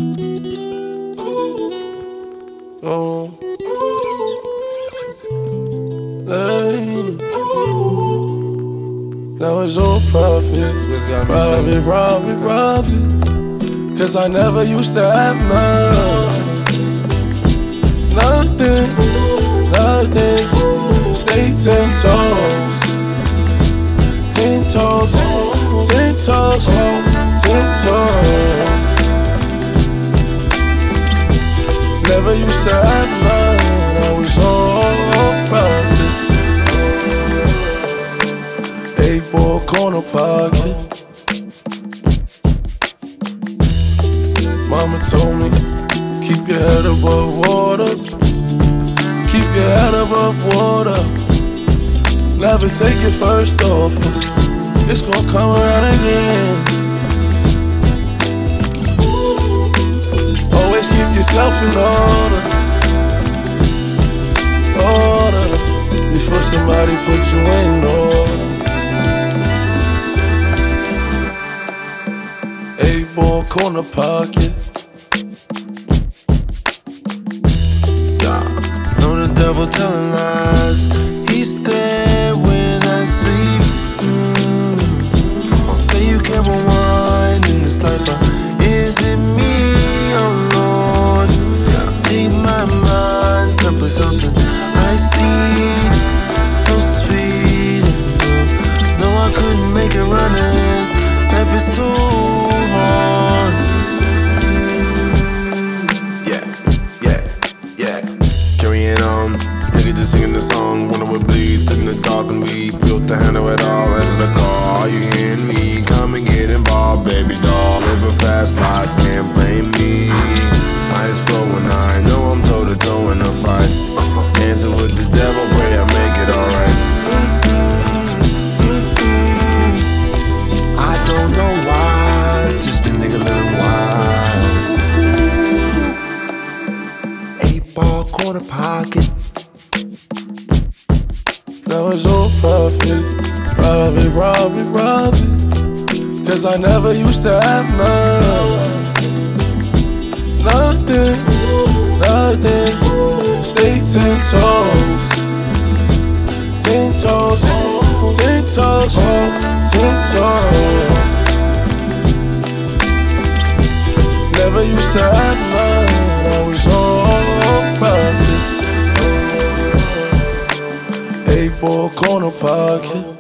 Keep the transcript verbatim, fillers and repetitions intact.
Oh, hey. Now it's all profit, profit, profit, profit. Cause I never used to have none. Nothing, nothing. Stay ten toes, ten toes, ten toes, ten toes. Never used to have none. I was all profit. Eight ball corner pocket. Mama told me, keep your head above water. Keep your head above water. Never take your first offer. It's gonna come around again. Always keep yourself in order. Order. Before somebody put you in order. Eight ball corner pocket. Know the devil telling lies. He's there when I sleep. mm. Say you can't rewind in this life, but is it me, oh Lord? Take my mind someplace else and I see so sweet. No, I couldn't make it running. Life is so hard. Yeah, yeah, yeah. Carrying on, nigga just singing the song. Wonder what bleeds in the dark, and we built to handle it all. Answer the call, are you hearing me? Come and get involved, baby doll. Live a fast life, can't blame me. I explode when I know I'm toe to toe in a fight. Dancing with the devil, pray I make it alright. I don't know why, just a nigga living wild. Eight ball corner pocket. Now it's all profit, profit, profit, profit. Cause I never used to have none. Nothing, nothing. Stay ten toes, ten toes, ten toes, ten toes. Never used to have none. I was all profit. Eight ball corner pocket.